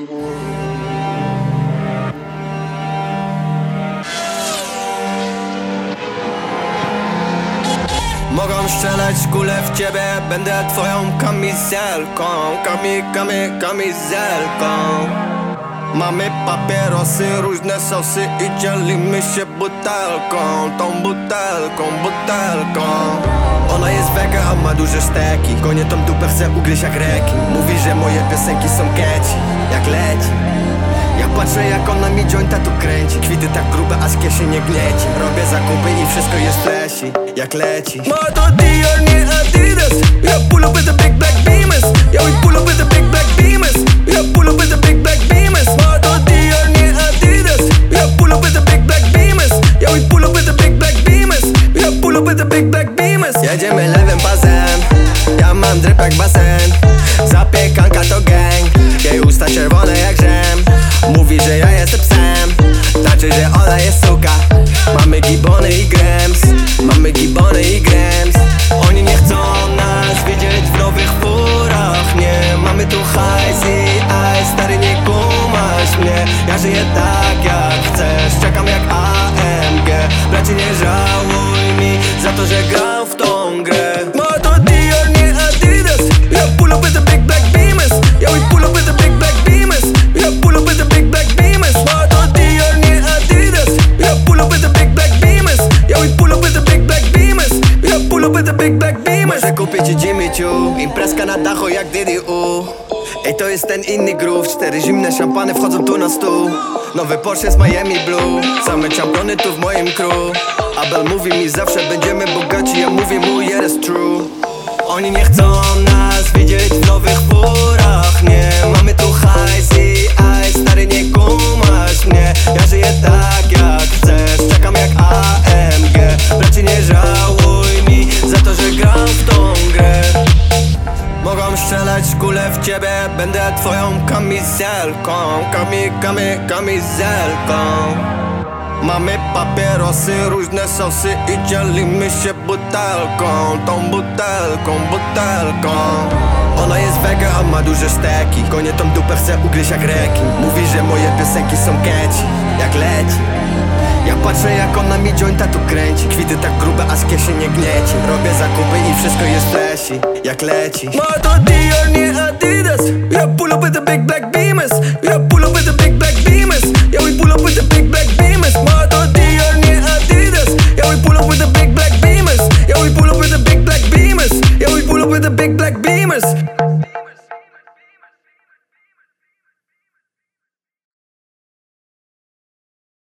Mogą strzelać kule w ciebie, będę twoją kamizelką. Kamizelką. Mamy papierosy, różne sosy i dzielimy się butelką. Tą butelką. Ona jest wega, a ma duże steki. Konie tą dupę chce ugryźć jak rekin. Mówi, że moje piosenki są catchy, jak leci. Ja patrzę, jak ona mi jointa tu kręci. Kwity tak grube, a z kieszeni nie gnieci. Robię zakupy i wszystko jest flashy, jak leci. Ma to Dior, nie Adidas. Ja pull up with the big black beamers. Ja we pull up with the big black beamers. Ja pull up with the big black beamers. Ma to Dior, nie Adidas. Ja pull up with the big black beamers. Ja we pull up with the big black beamers. Ja pull up with the big black beamers. Jedziemy lewym pasem, ja mam drip jak basen. Zapiekanka to gang, jej usta czerwone jak żem. Mówi, że ja jestem psem, znaczy, że ona jest suka. Mamy gibony i grams, Oni nie chcą nas widzieć w nowych furach, nie. Mamy tu hajs i ice, stary, nie kumasz mnie. Ja żyję tak jak chcesz, czekam jak AMG. Bracie, nie żałuj mi za to, że gram w tą grę. Ma to Dior, nie Adidas. Ja pull up with the big black beamers. Ja we pull up with the big black beamers. Ja pull up with the big black beamers. Ma to Dior, nie Adidas. Ja pull up with the big black beamers. Ja we pull up with the big black beamers. Ja pull up with the big black beamers. Może kupię ci Jimmy Choo, imprezka na dachu jak Diddy U. Ej, to jest ten inny groove, 4 zimne szampany wchodzą tu na stół. Nowy Porsche z Miami Blue, same czampiony tu w moim crew. Abel mówi mi zawsze będziemy bogaci, ja mówię mu yeah, that's true. Oni nie chcą nas widzieć w nowych furach, nie. Mamy tu hajs i ice, stary, nie kumasz mnie. Ja żyję tak jak chcesz, czekam jak AMG. Bracie, nie żałuj mi za to, że gram w tą grę. Mogą strzelać kule w ciebie, będę twoją kamizelką. Kamizelką. Mamy papierosy, różne sosy i dzielimy się butelką. Tą butelką. Ona jest wega, a ma duże steki. Konie tą dupę chce ugryźć jak rekin. Mówi, że moje piosenki są catchy, jak leci. Ja patrzę, jak ona mi jointa tu kręci. Kwity tak grube, a z kieszeni nie gnieci. Robię zakupy i wszystko jest flashy, jak leci. Ma to Dior, nie Adidas.